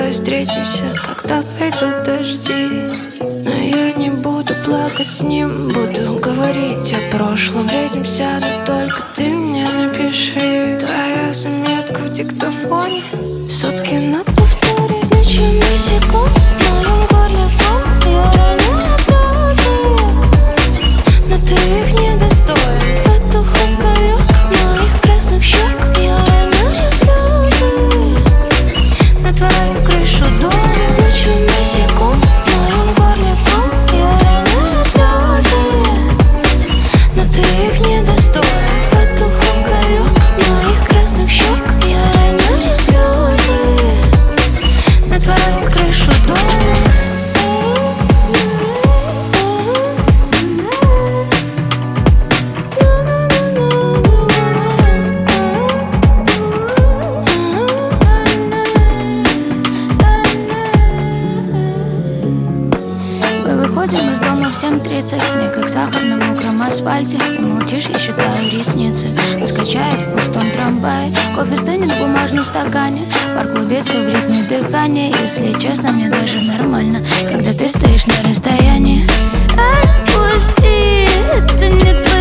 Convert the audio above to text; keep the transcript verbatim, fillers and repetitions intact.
Давай встретимся, когда пойдут дожди. Но я не буду плакать с ним, буду говорить о прошлом. Встретимся, но только ты мне напиши. Твоя заметка в диктофоне, сутки на повторе, ночами секунд. В моем горле ком, я роняю слезы, но ты их не достоин. Потух огонек моих красных щек, я роняю слезы на твою крышу дома. Ночами секунд, в моем горле ком, я роняю слезы, но ты их не достоин. Потух огонек моих красных щек, я роняю слезы на твою крышу дома. Мы выходим из дома в семь тридцать. Снег как сахар на мокром асфальте. Ты молчишь, я считаю ресницы. Нас качает в пустом трамвае. Кофе стынет в бумажном стакане. Пар клубится в ритме дыхания. Если честно, мне даже нормально, когда ты стоишь на расстоянии. Отпусти, это не твоя